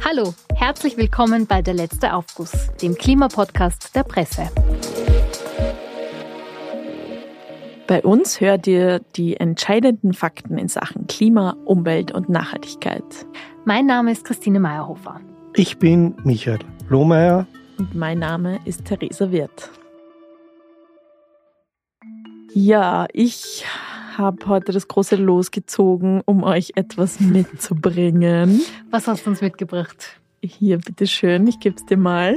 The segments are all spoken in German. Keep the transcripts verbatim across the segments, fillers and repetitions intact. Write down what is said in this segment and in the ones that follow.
Hallo, herzlich willkommen bei Der letzte Aufguss, dem Klimapodcast der Presse. Bei uns hört ihr die entscheidenden Fakten in Sachen Klima, Umwelt und Nachhaltigkeit. Mein Name ist Christine Meyerhofer. Ich bin Michael Lohmeier. Und mein Name ist Theresa Wirth. Ja, ich habe heute das große Los gezogen, um euch etwas mitzubringen. Was hast du uns mitgebracht? Hier, bitteschön, ich gebe es dir mal.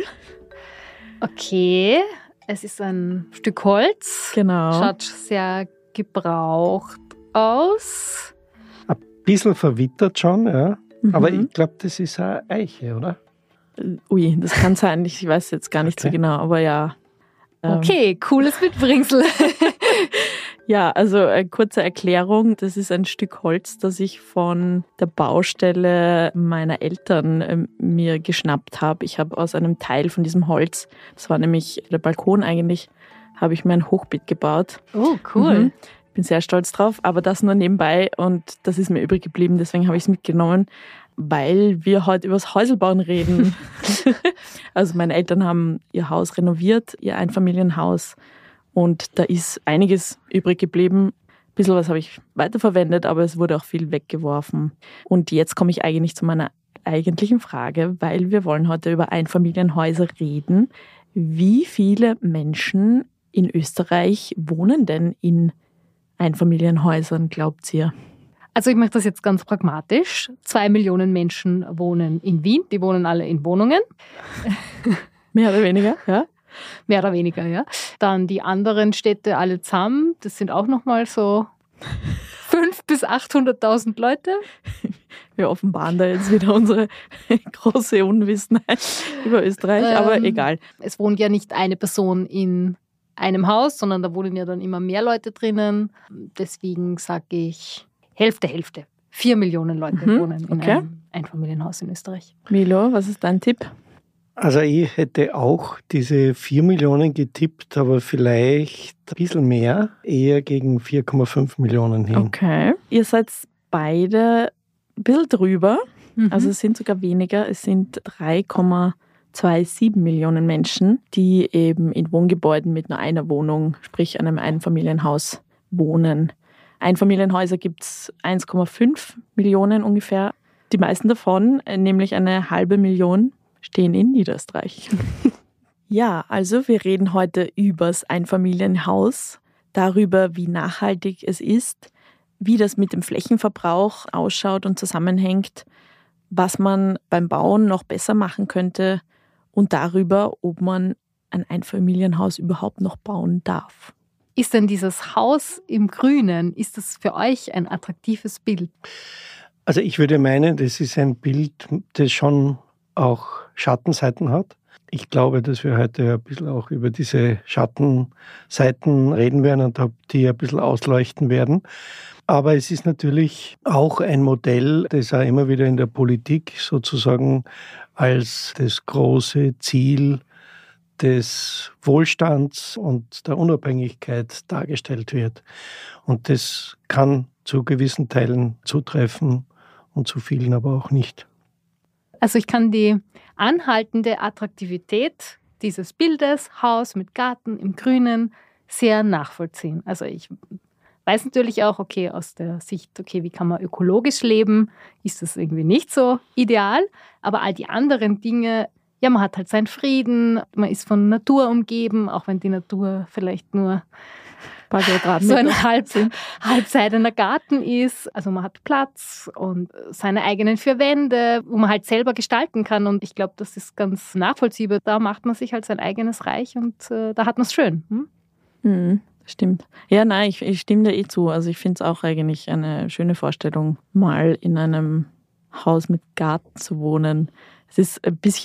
Okay, es ist ein Stück Holz. Genau. Schaut sehr gebraucht aus. Ein bisschen verwittert schon, ja. Mhm. Aber ich glaube, das ist eine Eiche, oder? Ui, das kann sein, ich weiß jetzt gar nicht okay. so genau, aber ja. Ähm. Okay, cooles Mitbringsel. Ja, also eine kurze Erklärung. Das ist ein Stück Holz, das ich von der Baustelle meiner Eltern äh, mir geschnappt habe. Ich habe aus einem Teil von diesem Holz, das war nämlich der Balkon eigentlich, habe ich mir ein Hochbeet gebaut. Oh, cool. Mhm. Bin sehr stolz drauf, aber das nur nebenbei und das ist mir übrig geblieben, deswegen habe ich es mitgenommen, weil wir heute über das Häuselbauen reden. Also meine Eltern haben ihr Haus renoviert, ihr Einfamilienhaus. Und da ist einiges übrig geblieben. Ein bisschen was habe ich weiterverwendet, aber es wurde auch viel weggeworfen. Und jetzt komme ich eigentlich zu meiner eigentlichen Frage, weil wir wollen heute über Einfamilienhäuser reden. Wie viele Menschen in Österreich wohnen denn in Einfamilienhäusern, glaubt ihr? Also ich mache das jetzt ganz pragmatisch. Zwei Millionen Menschen wohnen in Wien. Die wohnen alle in Wohnungen. Mehr oder weniger, ja. Mehr oder weniger, ja. Dann die anderen Städte alle zusammen, das sind auch nochmal so fünfhunderttausend bis achthunderttausend Leute. Wir offenbaren da jetzt wieder unsere große Unwissenheit über Österreich, ähm, aber egal. Es wohnt ja nicht eine Person in einem Haus, sondern da wohnen ja dann immer mehr Leute drinnen. Deswegen sage ich Hälfte, Hälfte. Vier Millionen Leute mhm, wohnen in okay. einem Einfamilienhaus in Österreich. Milo, was ist dein Tipp? Also ich hätte auch diese vier Millionen getippt, aber vielleicht ein bisschen mehr, eher gegen vier Komma fünf Millionen hin. Okay. Ihr seid beide ein bisschen drüber, mhm. also es sind sogar weniger, es sind drei Komma siebenundzwanzig Millionen Menschen, die eben in Wohngebäuden mit nur einer Wohnung, sprich einem Einfamilienhaus, wohnen. Einfamilienhäuser gibt es eins Komma fünf Millionen ungefähr. Die meisten davon, nämlich eine halbe Million, stehen in Niederösterreich. Ja, also wir reden heute übers Einfamilienhaus, darüber, wie nachhaltig es ist, wie das mit dem Flächenverbrauch ausschaut und zusammenhängt, was man beim Bauen noch besser machen könnte und darüber, ob man ein Einfamilienhaus überhaupt noch bauen darf. Ist denn dieses Haus im Grünen, ist das für euch ein attraktives Bild? Also ich würde meinen, das ist ein Bild, das schon auch Schattenseiten hat. Ich glaube, dass wir heute ein bisschen auch über diese Schattenseiten reden werden und die ein bisschen ausleuchten werden. Aber es ist natürlich auch ein Modell, das auch immer wieder in der Politik sozusagen als das große Ziel des Wohlstands und der Unabhängigkeit dargestellt wird. Und das kann zu gewissen Teilen zutreffen und zu vielen aber auch nicht. Also ich kann die anhaltende Attraktivität dieses Bildes, Haus mit Garten im Grünen, sehr nachvollziehen. Also ich weiß natürlich auch, okay, aus der Sicht, okay, wie kann man ökologisch leben, ist das irgendwie nicht so ideal. Aber all die anderen Dinge, ja, man hat halt seinen Frieden, man ist von Natur umgeben, auch wenn die Natur vielleicht nur Paar so ein halb, halbseidener Garten ist. Also man hat Platz und seine eigenen vier Wände, wo man halt selber gestalten kann. Und ich glaube, das ist ganz nachvollziehbar. Da macht man sich halt sein eigenes Reich und äh, da hat man es schön. Hm? Mhm, stimmt. Ja, nein, ich, ich stimme dir eh zu. Also ich finde es auch eigentlich eine schöne Vorstellung, mal in einem Haus mit Garten zu wohnen. Es ist ein bisschen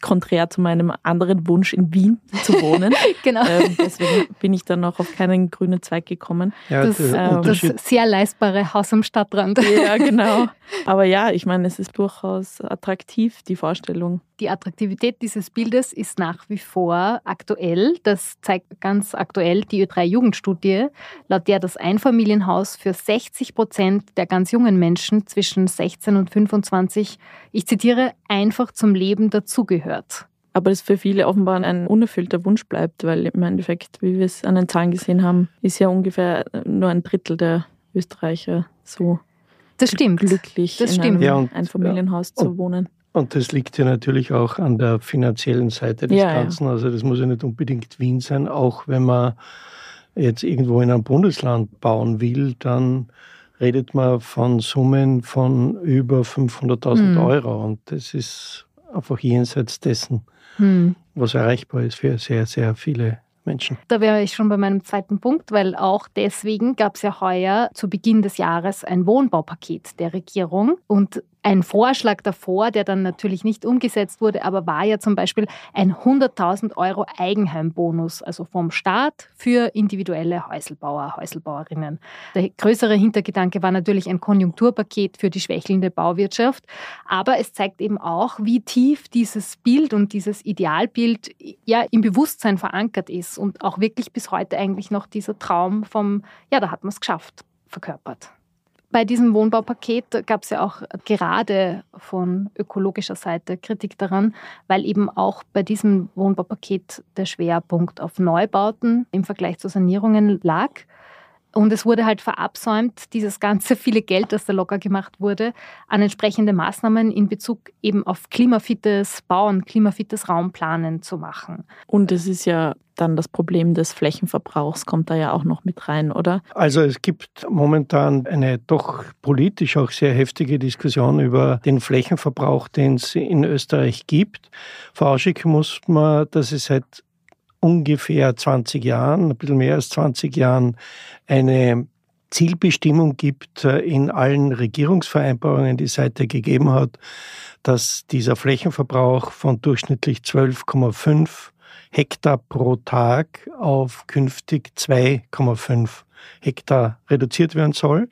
konträr zu meinem anderen Wunsch, in Wien zu wohnen. Genau. Ähm, deswegen bin ich dann noch auf keinen grünen Zweig gekommen. Ja, das, der das sehr leistbare Haus am Stadtrand. Ja, genau. Aber ja, ich meine, es ist durchaus attraktiv, die Vorstellung. Die Attraktivität dieses Bildes ist nach wie vor aktuell. Das zeigt ganz aktuell die Ö drei Jugendstudie, laut der das Einfamilienhaus für sechzig Prozent der ganz jungen Menschen zwischen sechzehn und fünfundzwanzig, ich zitiere, einfach zum Leben dazugehört. Aber das für viele offenbar ein unerfüllter Wunsch bleibt, weil im Endeffekt, wie wir es an den Zahlen gesehen haben, ist ja ungefähr nur ein Drittel der Österreicher so das stimmt. glücklich, das in stimmt. einem Ja, und, Einfamilienhaus ja. zu wohnen. Und das liegt ja natürlich auch an der finanziellen Seite des Ja, Ganzen. Ja. Also das muss ja nicht unbedingt Wien sein. Auch wenn man jetzt irgendwo in einem Bundesland bauen will, dann redet man von Summen von über fünfhunderttausend hm. Euro. Und das ist einfach jenseits dessen, Hm. was erreichbar ist für sehr, sehr viele Menschen. Da wäre ich schon bei meinem zweiten Punkt, weil auch deswegen gab es ja heuer zu Beginn des Jahres ein Wohnbaupaket der Regierung und ein Vorschlag davor, der dann natürlich nicht umgesetzt wurde, aber war ja zum Beispiel ein hunderttausend Euro Eigenheimbonus, also vom Staat für individuelle Häuselbauer, Häuselbauerinnen. Der größere Hintergedanke war natürlich ein Konjunkturpaket für die schwächelnde Bauwirtschaft, aber es zeigt eben auch, wie tief dieses Bild und dieses Idealbild ja im Bewusstsein verankert ist und auch wirklich bis heute eigentlich noch dieser Traum vom, ja, da hat man es geschafft, verkörpert. Bei diesem Wohnbaupaket gab es ja auch gerade von ökologischer Seite Kritik daran, weil eben auch bei diesem Wohnbaupaket der Schwerpunkt auf Neubauten im Vergleich zu Sanierungen lag. Und es wurde halt verabsäumt, dieses ganze viele Geld, das da locker gemacht wurde, an entsprechende Maßnahmen in Bezug eben auf klimafittes Bauen, klimafittes Raumplanen zu machen. Und es ist ja dann das Problem des Flächenverbrauchs, kommt da ja auch noch mit rein, oder? Also es gibt momentan eine doch politisch auch sehr heftige Diskussion über den Flächenverbrauch, den es in Österreich gibt. Vorausschicken muss man, dass es seit ungefähr zwanzig Jahren, ein bisschen mehr als zwanzig Jahren, eine Zielbestimmung gibt in allen Regierungsvereinbarungen, die es seither gegeben hat, dass dieser Flächenverbrauch von durchschnittlich zwölf Komma fünf Hektar pro Tag auf künftig zwei Komma fünf Hektar reduziert werden soll.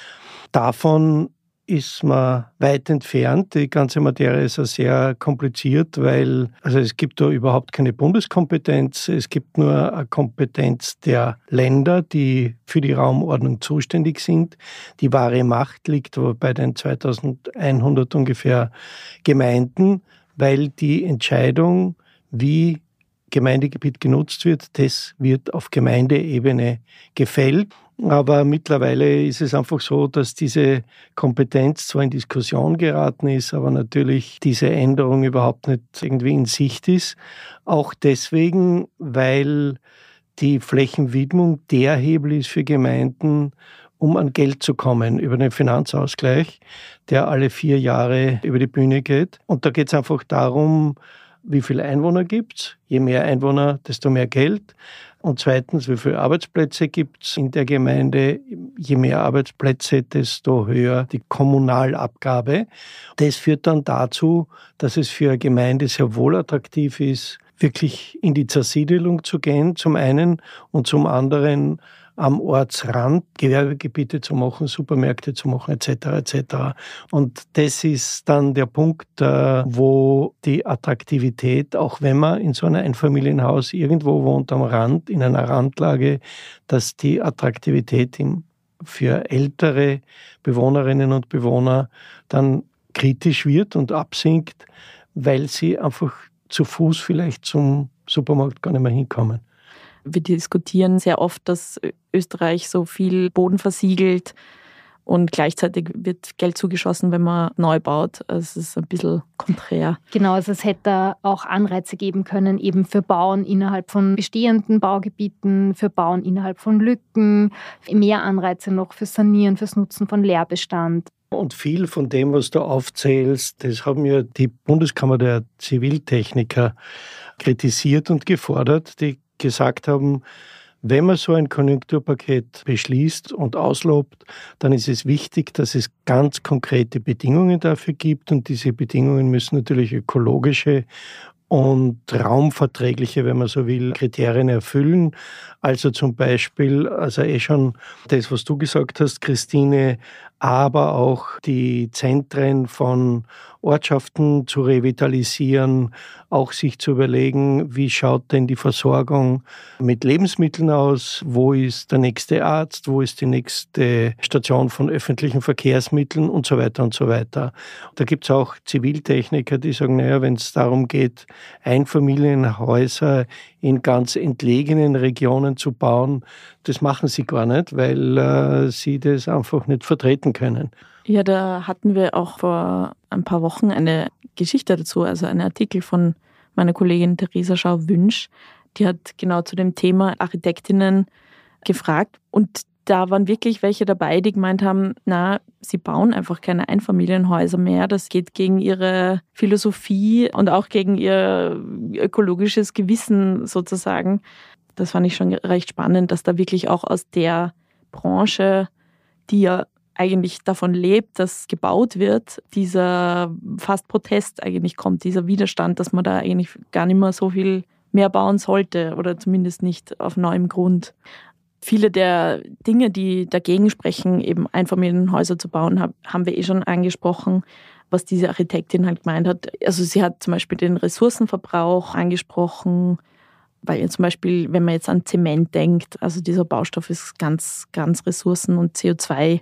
Davon ist man weit entfernt. Die ganze Materie ist ja sehr kompliziert, weil also es gibt da überhaupt keine Bundeskompetenz. Es gibt nur eine Kompetenz der Länder, die für die Raumordnung zuständig sind. Die wahre Macht liegt aber bei den zweitausendeinhundert ungefähr Gemeinden, weil die Entscheidung, wie Gemeindegebiet genutzt wird, das wird auf Gemeindeebene gefällt. Aber mittlerweile ist es einfach so, dass diese Kompetenz zwar in Diskussion geraten ist, aber natürlich diese Änderung überhaupt nicht irgendwie in Sicht ist. Auch deswegen, weil die Flächenwidmung der Hebel ist für Gemeinden, um an Geld zu kommen über den Finanzausgleich, der alle vier Jahre über die Bühne geht. Und da geht es einfach darum, wie viele Einwohner gibt es. Je mehr Einwohner, desto mehr Geld. Und zweitens, wie viele Arbeitsplätze gibt es in der Gemeinde? Je mehr Arbeitsplätze, desto höher die Kommunalabgabe. Das führt dann dazu, dass es für eine Gemeinde sehr wohl attraktiv ist, wirklich in die Zersiedelung zu gehen, zum einen, und zum anderen am Ortsrand Gewerbegebiete zu machen, Supermärkte zu machen, et cetera et cetera. Und das ist dann der Punkt, wo die Attraktivität, auch wenn man in so einem Einfamilienhaus irgendwo wohnt am Rand, in einer Randlage, dass die Attraktivität für ältere Bewohnerinnen und Bewohner dann kritisch wird und absinkt, weil sie einfach zu Fuß vielleicht zum Supermarkt gar nicht mehr hinkommen. Wir diskutieren sehr oft, dass Österreich so viel Boden versiegelt und gleichzeitig wird Geld zugeschossen, wenn man neu baut. Also es ist ein bisschen konträr. Genau, also es hätte auch Anreize geben können, eben für Bauen innerhalb von bestehenden Baugebieten, für Bauen innerhalb von Lücken, mehr Anreize noch fürs Sanieren, fürs Nutzen von Leerbestand. Und viel von dem, was du aufzählst, das haben ja die Bundeskammer der Ziviltechniker kritisiert und gefordert, die gesagt haben, wenn man so ein Konjunkturpaket beschließt und auslobt, dann ist es wichtig, dass es ganz konkrete Bedingungen dafür gibt und diese Bedingungen müssen natürlich ökologische und raumverträgliche, wenn man so will, Kriterien erfüllen. Also zum Beispiel, also eh schon das, was du gesagt hast, Christine, aber auch die Zentren von Ortschaften zu revitalisieren, auch sich zu überlegen, wie schaut denn die Versorgung mit Lebensmitteln aus, wo ist der nächste Arzt, wo ist die nächste Station von öffentlichen Verkehrsmitteln und so weiter und so weiter. Da gibt es auch Ziviltechniker, die sagen, naja, wenn es darum geht, Einfamilienhäuser in ganz entlegenen Regionen zu bauen, das machen sie gar nicht, weil äh, sie das einfach nicht vertreten können. Ja, da hatten wir auch vor ein paar Wochen eine Geschichte dazu, also einen Artikel von meiner Kollegin Theresa Schau-Wünsch. Die hat genau zu dem Thema Architektinnen gefragt und da waren wirklich welche dabei, die gemeint haben, na, sie bauen einfach keine Einfamilienhäuser mehr. Das geht gegen ihre Philosophie und auch gegen ihr ökologisches Gewissen sozusagen. Das fand ich schon recht spannend, dass da wirklich auch aus der Branche, die ja eigentlich davon lebt, dass gebaut wird, dieser fast Protest eigentlich kommt, dieser Widerstand, dass man da eigentlich gar nicht mehr so viel mehr bauen sollte oder zumindest nicht auf neuem Grund. Viele der Dinge, die dagegen sprechen, eben Einfamilienhäuser zu bauen, haben wir eh schon angesprochen, was diese Architektin halt gemeint hat. Also sie hat zum Beispiel den Ressourcenverbrauch angesprochen, weil zum Beispiel, wenn man jetzt an Zement denkt, also dieser Baustoff ist ganz, ganz ressourcen- und C O zwei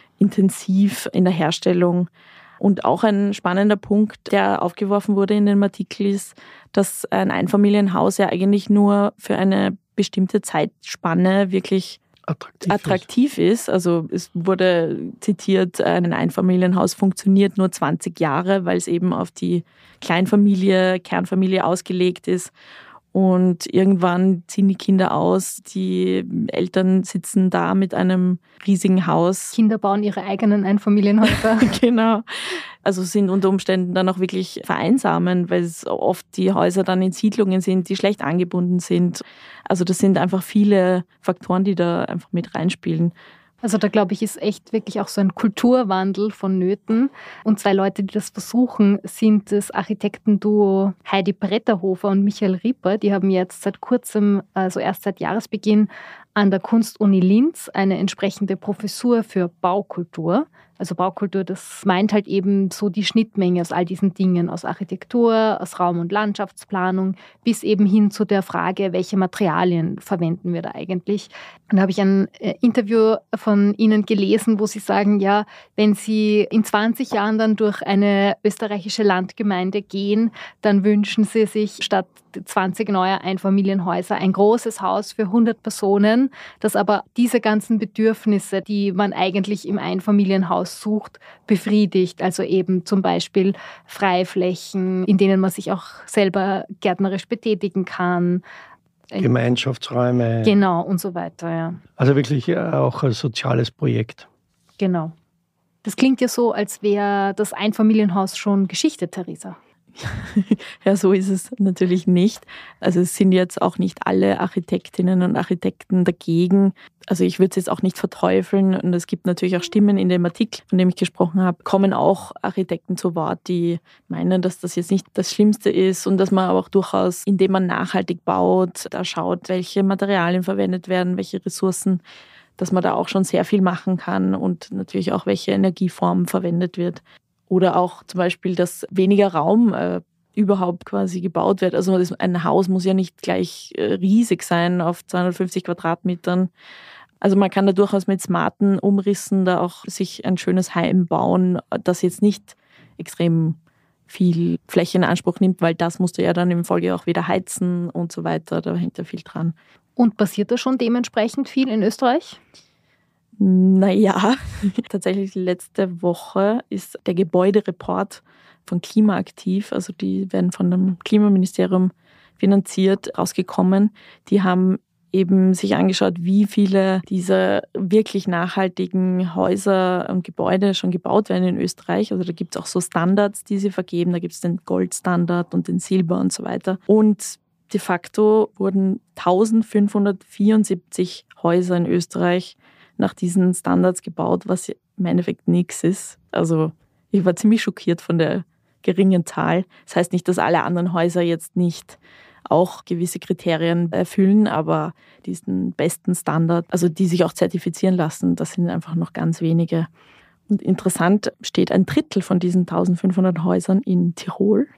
intensiv in der Herstellung. Und auch ein spannender Punkt, der aufgeworfen wurde in dem Artikel, ist, dass ein Einfamilienhaus ja eigentlich nur für eine bestimmte Zeitspanne wirklich attraktiv, attraktiv ist. ist. Also es wurde zitiert, ein Einfamilienhaus funktioniert nur zwanzig Jahre, weil es eben auf die Kleinfamilie, Kernfamilie ausgelegt ist. Und irgendwann ziehen die Kinder aus, die Eltern sitzen da mit einem riesigen Haus. Kinder bauen ihre eigenen Einfamilienhäuser. Genau. Also sind unter Umständen dann auch wirklich vereinsamen, weil es oft die Häuser dann in Siedlungen sind, die schlecht angebunden sind. Also das sind einfach viele Faktoren, die da einfach mit reinspielen. Also da glaube ich, ist echt wirklich auch so ein Kulturwandel vonnöten. Und zwei Leute, die das versuchen, sind das Architektenduo Heidi Bretterhofer und Michael Rieper. Die haben jetzt seit kurzem, also erst seit Jahresbeginn, an der Kunstuni Linz eine entsprechende Professur für Baukultur. Also Baukultur, das meint halt eben so die Schnittmenge aus all diesen Dingen, aus Architektur, aus Raum- und Landschaftsplanung, bis eben hin zu der Frage, welche Materialien verwenden wir da eigentlich. Und da habe ich ein Interview von Ihnen gelesen, wo Sie sagen, ja, wenn Sie in zwanzig Jahren dann durch eine österreichische Landgemeinde gehen, dann wünschen Sie sich statt zwanzig neuer Einfamilienhäuser ein großes Haus für hundert Personen, das aber diese ganzen Bedürfnisse, die man eigentlich im Einfamilienhaus sucht, befriedigt. Also eben zum Beispiel Freiflächen, in denen man sich auch selber gärtnerisch betätigen kann. Gemeinschaftsräume. Genau, und so weiter, ja. Also wirklich auch ein soziales Projekt. Genau. Das klingt ja so, als wäre das Einfamilienhaus schon Geschichte, Theresa. Ja, so ist es natürlich nicht. Also es sind jetzt auch nicht alle Architektinnen und Architekten dagegen. Also ich würde es jetzt auch nicht verteufeln. Und es gibt natürlich auch Stimmen in dem Artikel, von dem ich gesprochen habe, kommen auch Architekten zu Wort, die meinen, dass das jetzt nicht das Schlimmste ist und dass man auch durchaus, indem man nachhaltig baut, da schaut, welche Materialien verwendet werden, welche Ressourcen, dass man da auch schon sehr viel machen kann und natürlich auch, welche Energieform verwendet wird. Oder auch zum Beispiel, dass weniger Raum äh, überhaupt quasi gebaut wird. Also ein Haus muss ja nicht gleich äh, riesig sein auf zweihundertfünfzig Quadratmetern. Also man kann da durchaus mit smarten Umrissen da auch sich ein schönes Heim bauen, das jetzt nicht extrem viel Fläche in Anspruch nimmt, weil das musst du ja dann im Folge auch wieder heizen und so weiter. Da hängt ja viel dran. Und passiert da schon dementsprechend viel in Österreich? Naja, tatsächlich letzte Woche ist der Gebäudereport von Klimaaktiv, also die werden von dem Klimaministerium finanziert, rausgekommen. Die haben eben sich angeschaut, wie viele dieser wirklich nachhaltigen Häuser und Gebäude schon gebaut werden in Österreich. Also da gibt es auch so Standards, die sie vergeben. Da gibt es den Goldstandard und den Silber und so weiter. Und de facto wurden eintausendfünfhundertvierundsiebzig Häuser in Österreich nach diesen Standards gebaut, was im Endeffekt nichts ist. Also ich war ziemlich schockiert von der geringen Zahl. Das heißt nicht, dass alle anderen Häuser jetzt nicht auch gewisse Kriterien erfüllen, aber diesen besten Standard, also die sich auch zertifizieren lassen, das sind einfach noch ganz wenige. Und interessant steht ein Drittel von diesen eintausendfünfhundert Häusern in Tirol.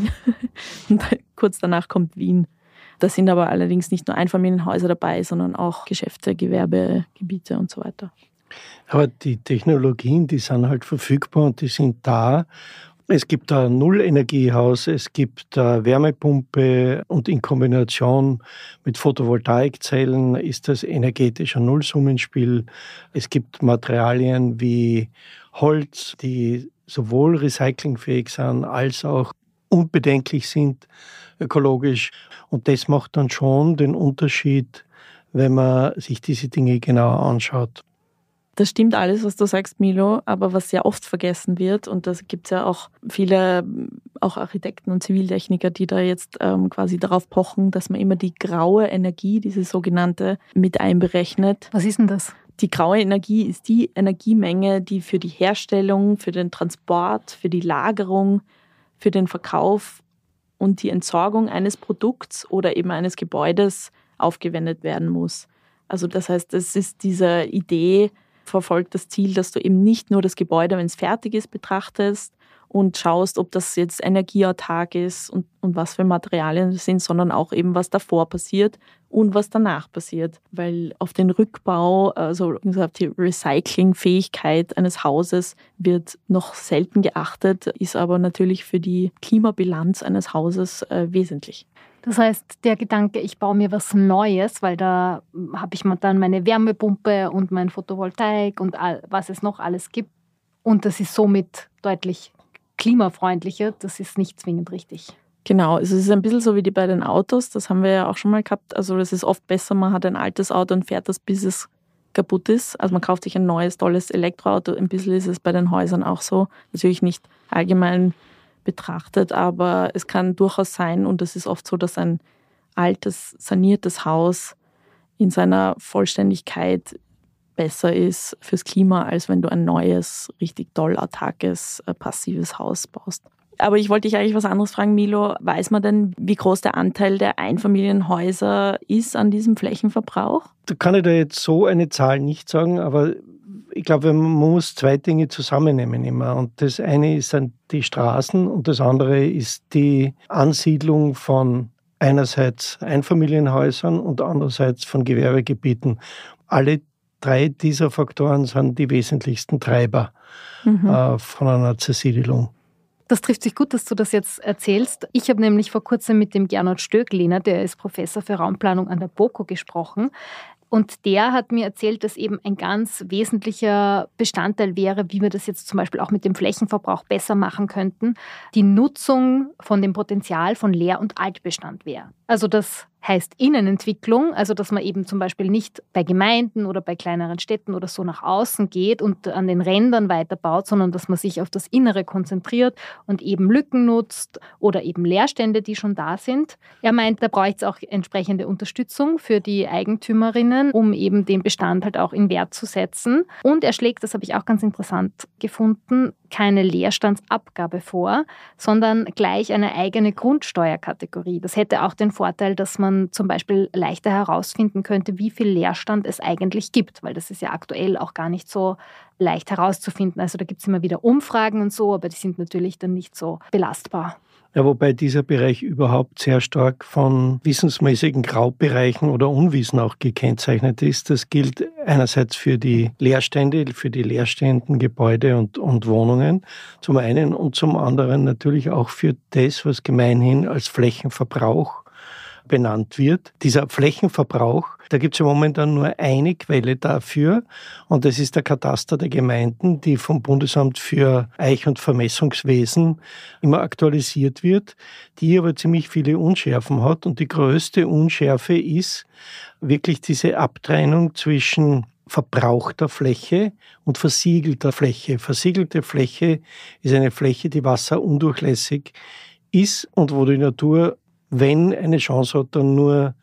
Und kurz danach kommt Wien. Da sind aber allerdings nicht nur Einfamilienhäuser dabei, sondern auch Geschäfte, Gewerbegebiete und so weiter. Aber die Technologien, die sind halt verfügbar und die sind da. Es gibt ein Nullenergiehaus, es gibt eine Wärmepumpe und in Kombination mit Photovoltaikzellen ist das energetisch ein Nullsummenspiel. Es gibt Materialien wie Holz, die sowohl recyclingfähig sind als auch unbedenklich sind ökologisch. Und das macht dann schon den Unterschied, wenn man sich diese Dinge genauer anschaut. Das stimmt alles, was du sagst, Milo, aber was sehr oft vergessen wird, und da gibt es ja auch viele auch Architekten und Ziviltechniker, die da jetzt ähm, quasi darauf pochen, dass man immer die graue Energie, diese sogenannte, mit einberechnet. Was ist denn das? Die graue Energie ist die Energiemenge, die für die Herstellung, für den Transport, für die Lagerung, für den Verkauf und die Entsorgung eines Produkts oder eben eines Gebäudes aufgewendet werden muss. Also das heißt, es ist diese Idee, verfolgt das Ziel, dass du eben nicht nur das Gebäude, wenn es fertig ist, betrachtest und schaust, ob das jetzt energieautark ist und, und was für Materialien das sind, sondern auch eben, was davor passiert und was danach passiert. Weil auf den Rückbau, also auf die Recyclingfähigkeit eines Hauses wird noch selten geachtet, ist aber natürlich für die Klimabilanz eines Hauses äh, wesentlich. Das heißt, der Gedanke, ich baue mir was Neues, weil da habe ich dann meine Wärmepumpe und mein Photovoltaik und all, was es noch alles gibt. Und das ist somit deutlich klimafreundlicher. Das ist nicht zwingend richtig. Genau, es ist ein bisschen so wie die bei den Autos. Das haben wir ja auch schon mal gehabt. Also es ist oft besser, man hat ein altes Auto und fährt das, bis es kaputt ist. Also man kauft sich ein neues, tolles Elektroauto. Ein bisschen ist es bei den Häusern auch so. Natürlich nicht allgemein betrachtet, aber es kann durchaus sein, und es ist oft so, dass ein altes, saniertes Haus in seiner Vollständigkeit besser ist fürs Klima, als wenn du ein neues, richtig toll autarkes, passives Haus baust. Aber ich wollte dich eigentlich was anderes fragen, Milo. Weiß man denn, wie groß der Anteil der Einfamilienhäuser ist an diesem Flächenverbrauch? Da kann ich da jetzt so eine Zahl nicht sagen, aber ich glaube, man muss zwei Dinge zusammennehmen immer. Und das eine sind die Straßen und das andere ist die Ansiedlung von einerseits Einfamilienhäusern und andererseits von Gewerbegebieten. Alle drei dieser Faktoren sind die wesentlichsten Treiber mhm. äh, von einer Zersiedelung. Das trifft sich gut, dass du das jetzt erzählst. Ich habe nämlich vor kurzem mit dem Gernot Stöckliner, der ist Professor für Raumplanung an der BOKU, gesprochen. Und der hat mir erzählt, dass eben ein ganz wesentlicher Bestandteil wäre, wie wir das jetzt zum Beispiel auch mit dem Flächenverbrauch besser machen könnten, die Nutzung von dem Potenzial von Leer- und Altbestand wäre. Also das heißt Innenentwicklung, also dass man eben zum Beispiel nicht bei Gemeinden oder bei kleineren Städten oder so nach außen geht und an den Rändern weiterbaut, sondern dass man sich auf das Innere konzentriert und eben Lücken nutzt oder eben Leerstände, die schon da sind. Er meint, da braucht es auch entsprechende Unterstützung für die Eigentümerinnen, um eben den Bestand halt auch in Wert zu setzen. Und er schlägt, das habe ich auch ganz interessant gefunden, keine Leerstandsabgabe vor, sondern gleich eine eigene Grundsteuerkategorie. Das hätte auch den Vorteil, dass man zum Beispiel leichter herausfinden könnte, wie viel Leerstand es eigentlich gibt, weil das ist ja aktuell auch gar nicht so leicht herauszufinden. Also da gibt es immer wieder Umfragen und so, aber die sind natürlich dann nicht so belastbar. Ja, wobei dieser Bereich überhaupt sehr stark von wissensmäßigen Graubereichen oder Unwissen auch gekennzeichnet ist. Das gilt einerseits für die Leerstände, für die leerstehenden Gebäude und, und Wohnungen zum einen und zum anderen natürlich auch für das, was gemeinhin als Flächenverbrauch benannt wird. Dieser Flächenverbrauch, da gibt es ja momentan nur eine Quelle dafür und das ist der Kataster der Gemeinden, die vom Bundesamt für Eich- und Vermessungswesen immer aktualisiert wird, die aber ziemlich viele Unschärfen hat und die größte Unschärfe ist wirklich diese Abtrennung zwischen verbrauchter Fläche und versiegelter Fläche. Versiegelte Fläche ist eine Fläche, die wasserundurchlässig ist und wo die Natur, wenn eine Chance hat, dann nur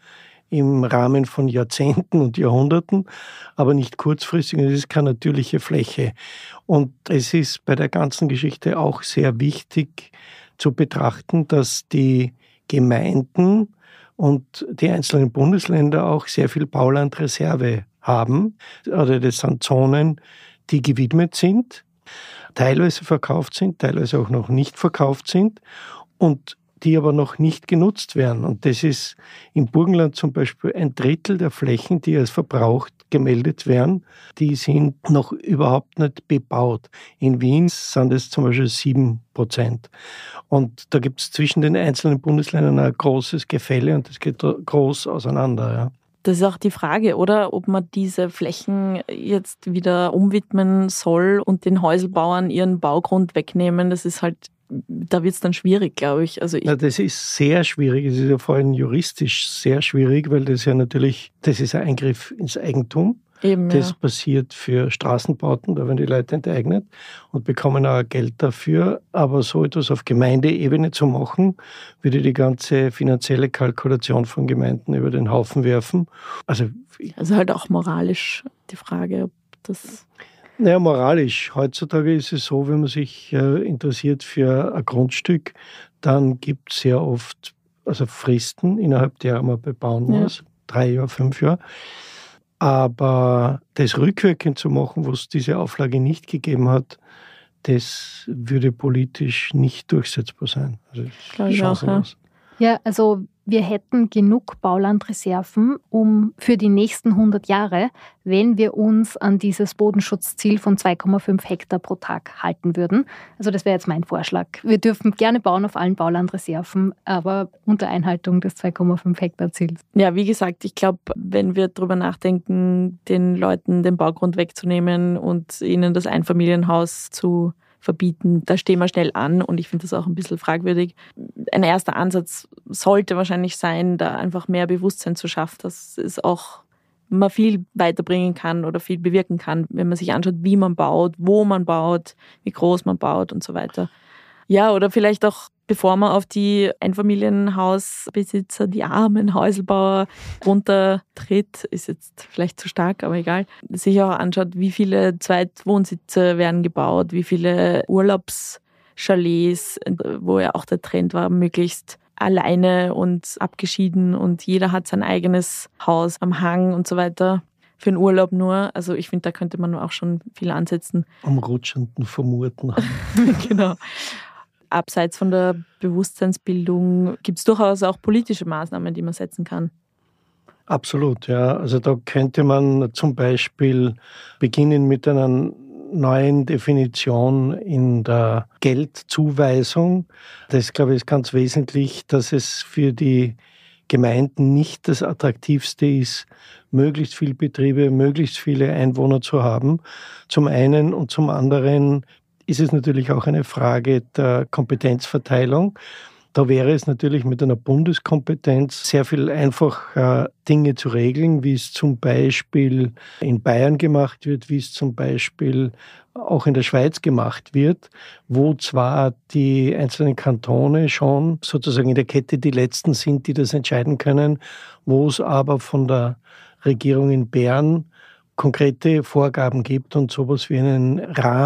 im Rahmen von Jahrzehnten und Jahrhunderten, aber nicht kurzfristig. Es ist keine natürliche Fläche. Und es ist bei der ganzen Geschichte auch sehr wichtig zu betrachten, dass die Gemeinden und die einzelnen Bundesländer auch sehr viel Baulandreserve haben. Oder das sind Zonen, die gewidmet sind, teilweise verkauft sind, teilweise auch noch nicht verkauft sind und die aber noch nicht genutzt werden. Und das ist im Burgenland zum Beispiel ein Drittel der Flächen, die als verbraucht gemeldet werden, die sind noch überhaupt nicht bebaut. In Wien sind es zum Beispiel sieben Prozent. Und da gibt es zwischen den einzelnen Bundesländern ein großes Gefälle und das geht groß auseinander. Ja. Das ist auch die Frage, oder? Ob man diese Flächen jetzt wieder umwidmen soll und den Häuselbauern ihren Baugrund wegnehmen. Das ist halt, da wird es dann schwierig, glaube ich. Also ich ja, das ist sehr schwierig. Es ist ja vor allem juristisch sehr schwierig, weil das ja natürlich, das ist ein Eingriff ins Eigentum. Eben, das ja. passiert für Straßenbauten, da werden die Leute enteignet und bekommen auch Geld dafür. Aber so etwas auf Gemeindeebene zu machen, würde die ganze finanzielle Kalkulation von Gemeinden über den Haufen werfen. Also, also halt auch moralisch die Frage, ob das... Naja, moralisch. Heutzutage ist es so, wenn man sich äh, interessiert für ein Grundstück, dann gibt es sehr oft also Fristen, innerhalb derer man bebauen muss. Ja. Drei Jahre, fünf Jahre. Aber das rückwirkend zu machen, wo es diese Auflage nicht gegeben hat, das würde politisch nicht durchsetzbar sein. Also das ist chancenlos. Ja, also wir hätten genug Baulandreserven um für die nächsten hundert Jahre, wenn wir uns an dieses Bodenschutzziel von zwei Komma fünf Hektar pro Tag halten würden. Also das wäre jetzt mein Vorschlag. Wir dürfen gerne bauen auf allen Baulandreserven, aber unter Einhaltung des zwei Komma fünf Hektar Ziels. Ja, wie gesagt, ich glaube, wenn wir darüber nachdenken, den Leuten den Baugrund wegzunehmen und ihnen das Einfamilienhaus zu verbieten, da stehen wir schnell an und ich finde das auch ein bisschen fragwürdig. Ein erster Ansatz sollte wahrscheinlich sein, da einfach mehr Bewusstsein zu schaffen, dass es auch man viel weiterbringen kann oder viel bewirken kann, wenn man sich anschaut, wie man baut, wo man baut, wie groß man baut und so weiter. Ja, oder vielleicht auch, bevor man auf die Einfamilienhausbesitzer, die armen Häuselbauer runtertritt, ist jetzt vielleicht zu stark, aber egal, sich auch anschaut, wie viele Zweitwohnsitze werden gebaut, wie viele Urlaubschalets, wo ja auch der Trend war, möglichst alleine und abgeschieden und jeder hat sein eigenes Haus am Hang und so weiter. Für den Urlaub nur. Also ich finde, da könnte man auch schon viel ansetzen. Am rutschenden Vermurten. Genau. Abseits von der Bewusstseinsbildung gibt es durchaus auch politische Maßnahmen, die man setzen kann. Absolut, ja. Also da könnte man zum Beispiel beginnen mit einer neuen Definition in der Geldzuweisung. Das, glaube ich, ist ganz wesentlich, dass es für die Gemeinden nicht das Attraktivste ist, möglichst viele Betriebe, möglichst viele Einwohner zu haben. Zum einen und zum anderen ist es natürlich auch eine Frage der Kompetenzverteilung. Da wäre es natürlich mit einer Bundeskompetenz sehr viel einfacher, Dinge zu regeln, wie es zum Beispiel in Bayern gemacht wird, wie es zum Beispiel auch in der Schweiz gemacht wird, wo zwar die einzelnen Kantone schon sozusagen in der Kette die Letzten sind, die das entscheiden können, wo es aber von der Regierung in Bern konkrete Vorgaben gibt und sowas wie einen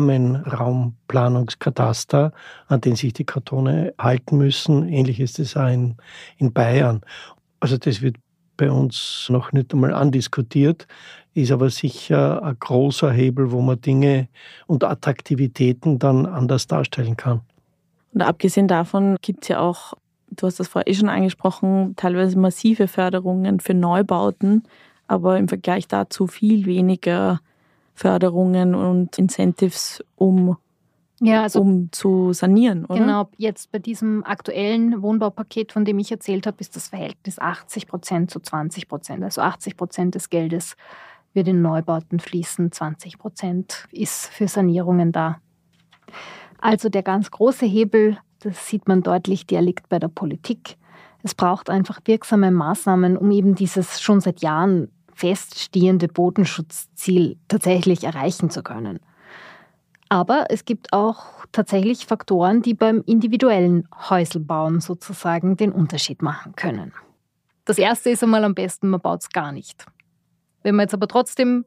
Rahmenraumplanungskataster, an den sich die Kantone halten müssen. Ähnlich ist es auch in, in Bayern. Also das wird bei uns noch nicht einmal andiskutiert, ist aber sicher ein großer Hebel, wo man Dinge und Attraktivitäten dann anders darstellen kann. Und abgesehen davon gibt es ja auch, du hast das vorher eh schon angesprochen, teilweise massive Förderungen für Neubauten, aber im Vergleich dazu viel weniger Förderungen und Incentives, um, ja, also, um zu sanieren, oder? Genau, jetzt bei diesem aktuellen Wohnbaupaket, von dem ich erzählt habe, ist das Verhältnis achtzig Prozent zu zwanzig Prozent. Also achtzig Prozent des Geldes wird in Neubauten fließen, zwanzig Prozent ist für Sanierungen da. Also der ganz große Hebel, das sieht man deutlich, der liegt bei der Politik. Es braucht einfach wirksame Maßnahmen, um eben dieses schon seit Jahren feststehende Bodenschutzziel tatsächlich erreichen zu können. Aber es gibt auch tatsächlich Faktoren, die beim individuellen Häuselbauen sozusagen den Unterschied machen können. Das erste ist einmal am besten, man baut es gar nicht. Wenn man jetzt aber trotzdem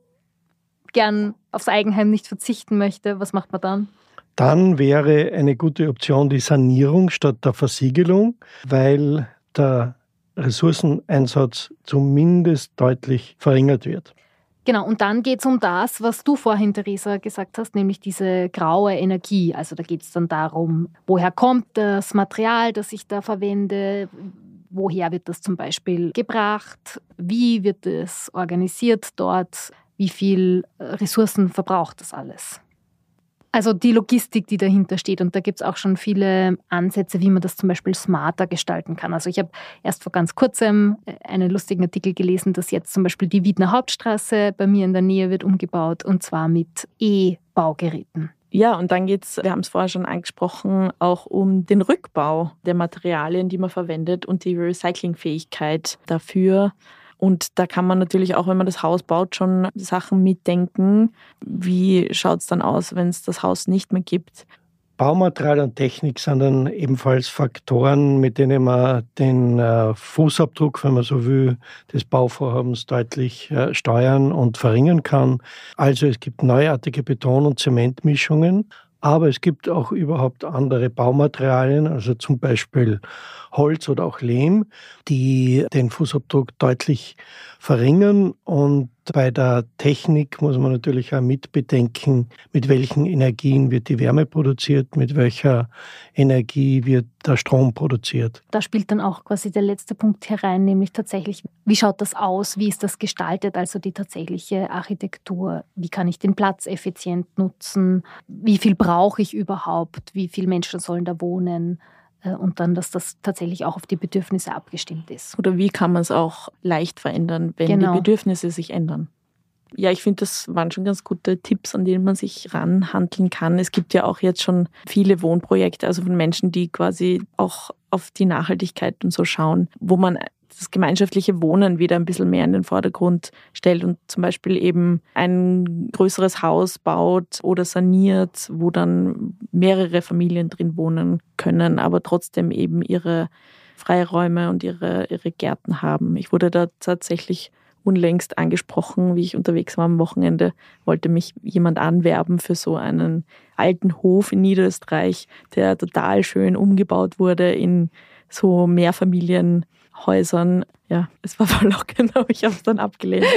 gern aufs Eigenheim nicht verzichten möchte, was macht man dann? Dann wäre eine gute Option die Sanierung statt der Versiegelung, weil der Ressourceneinsatz zumindest deutlich verringert wird. Genau, und dann geht es um das, was du vorhin, Theresa, gesagt hast, nämlich diese graue Energie. Also da geht es dann darum, woher kommt das Material, das ich da verwende, woher wird das zum Beispiel gebracht, wie wird es organisiert dort, wie viel Ressourcen verbraucht das alles. Also die Logistik, die dahinter steht. Und da gibt es auch schon viele Ansätze, wie man das zum Beispiel smarter gestalten kann. Also ich habe erst vor ganz kurzem einen lustigen Artikel gelesen, dass jetzt zum Beispiel die Wiedner Hauptstraße bei mir in der Nähe wird umgebaut und zwar mit E-Baugeräten. Ja, und dann geht es, wir haben es vorher schon angesprochen, auch um den Rückbau der Materialien, die man verwendet und die Recyclingfähigkeit dafür. Und da kann man natürlich auch, wenn man das Haus baut, schon Sachen mitdenken. Wie schaut es dann aus, wenn es das Haus nicht mehr gibt? Baumaterial und Technik sind dann ebenfalls Faktoren, mit denen man den äh, Fußabdruck, wenn man so will, des Bauvorhabens deutlich äh, steuern und verringern kann. Also es gibt neuartige Beton- und Zementmischungen, aber es gibt auch überhaupt andere Baumaterialien, also zum Beispiel Holz oder auch Lehm, die den Fußabdruck deutlich verringern. Und bei der Technik muss man natürlich auch mitbedenken, mit welchen Energien wird die Wärme produziert, mit welcher Energie wird der Strom produziert. Da spielt dann auch quasi der letzte Punkt herein, nämlich tatsächlich, wie schaut das aus, wie ist das gestaltet, also die tatsächliche Architektur, wie kann ich den Platz effizient nutzen, wie viel brauche ich überhaupt, wie viele Menschen sollen da wohnen. Und dann, dass das tatsächlich auch auf die Bedürfnisse abgestimmt ist. Oder wie kann man es auch leicht verändern, wenn genau. die Bedürfnisse sich ändern? Ja, ich finde, das waren schon ganz gute Tipps, an denen man sich ranhandeln kann. Es gibt ja auch jetzt schon viele Wohnprojekte, also von Menschen, die quasi auch auf die Nachhaltigkeit und so schauen, wo man das gemeinschaftliche Wohnen wieder ein bisschen mehr in den Vordergrund stellt und zum Beispiel eben ein größeres Haus baut oder saniert, wo dann mehrere Familien drin wohnen können, aber trotzdem eben ihre Freiräume und ihre, ihre Gärten haben. Ich wurde da tatsächlich unlängst angesprochen, wie ich unterwegs war am Wochenende, wollte mich jemand anwerben für so einen alten Hof in Niederösterreich, der total schön umgebaut wurde in so Mehrfamilienhäusern. Ja, es war verlockend, aber ich habe es dann abgelehnt.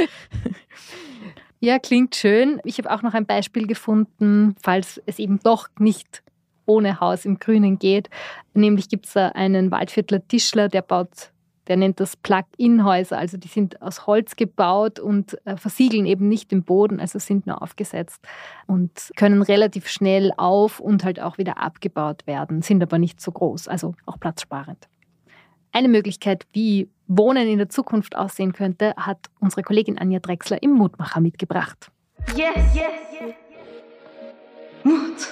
Ja, klingt schön. Ich habe auch noch ein Beispiel gefunden, falls es eben doch nicht ohne Haus im Grünen geht. Nämlich gibt es da einen Waldviertler Tischler, der baut, der nennt das Plug-in-Häuser. Also die sind aus Holz gebaut und äh, versiegeln eben nicht den Boden, also sind nur aufgesetzt und können relativ schnell auf und halt auch wieder abgebaut werden, sind aber nicht so groß, also auch platzsparend. Eine Möglichkeit, wie Wohnen in der Zukunft aussehen könnte, hat unsere Kollegin Anja Drechsler im Mutmacher mitgebracht. Yes, yes, yes. Mut.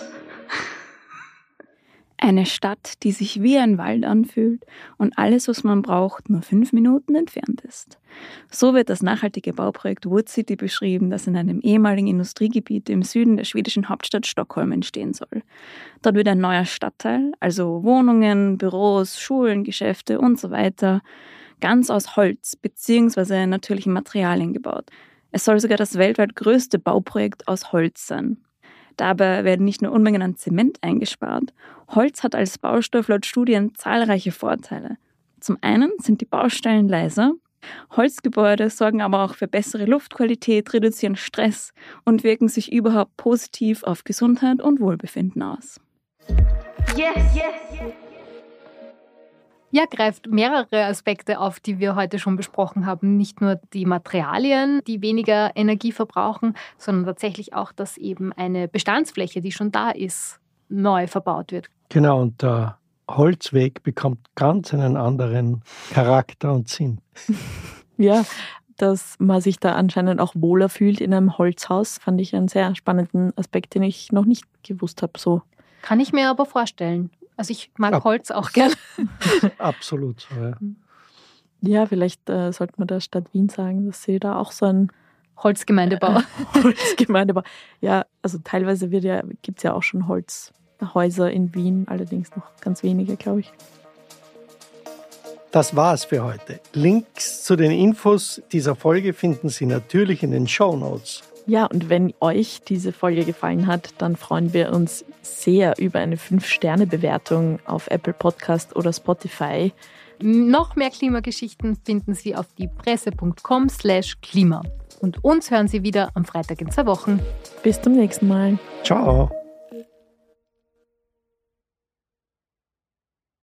Eine Stadt, die sich wie ein Wald anfühlt und alles, was man braucht, nur fünf Minuten entfernt ist. So wird das nachhaltige Bauprojekt Wood City beschrieben, das in einem ehemaligen Industriegebiet im Süden der schwedischen Hauptstadt Stockholm entstehen soll. Dort wird ein neuer Stadtteil, also Wohnungen, Büros, Schulen, Geschäfte und so weiter, ganz aus Holz bzw. natürlichen Materialien gebaut. Es soll sogar das weltweit größte Bauprojekt aus Holz sein. Dabei werden nicht nur Unmengen an Zement eingespart. Holz hat als Baustoff laut Studien zahlreiche Vorteile. Zum einen sind die Baustellen leiser. Holzgebäude sorgen aber auch für bessere Luftqualität, reduzieren Stress und wirken sich überhaupt positiv auf Gesundheit und Wohlbefinden aus. Yes, yes, yes. Ja, greift mehrere Aspekte auf, die wir heute schon besprochen haben. Nicht nur die Materialien, die weniger Energie verbrauchen, sondern tatsächlich auch, dass eben eine Bestandsfläche, die schon da ist, neu verbaut wird. Genau, und der Holzweg bekommt ganz einen anderen Charakter und Sinn. Ja, dass man sich da anscheinend auch wohler fühlt in einem Holzhaus, fand ich einen sehr spannenden Aspekt, den ich noch nicht gewusst habe. So. Kann ich mir aber vorstellen. Also ich mag Ab- Holz auch gerne. Absolut so, ja. Ja, vielleicht äh, sollte man der Stadt Wien sagen, dass sie da auch so ein Holzgemeindebau. Äh, Holzgemeindebau. Ja, also teilweise wird ja, gibt es ja auch schon Holzhäuser in Wien, allerdings noch ganz wenige, glaube ich. Das war's für heute. Links zu den Infos dieser Folge finden Sie natürlich in den Shownotes. Ja, und wenn euch diese Folge gefallen hat, dann freuen wir uns sehr über eine fünf Sterne Bewertung auf Apple Podcast oder Spotify. Noch mehr Klimageschichten finden Sie auf diepresse punkt com slash klima. Und uns hören Sie wieder am Freitag in zwei Wochen. Bis zum nächsten Mal. Ciao.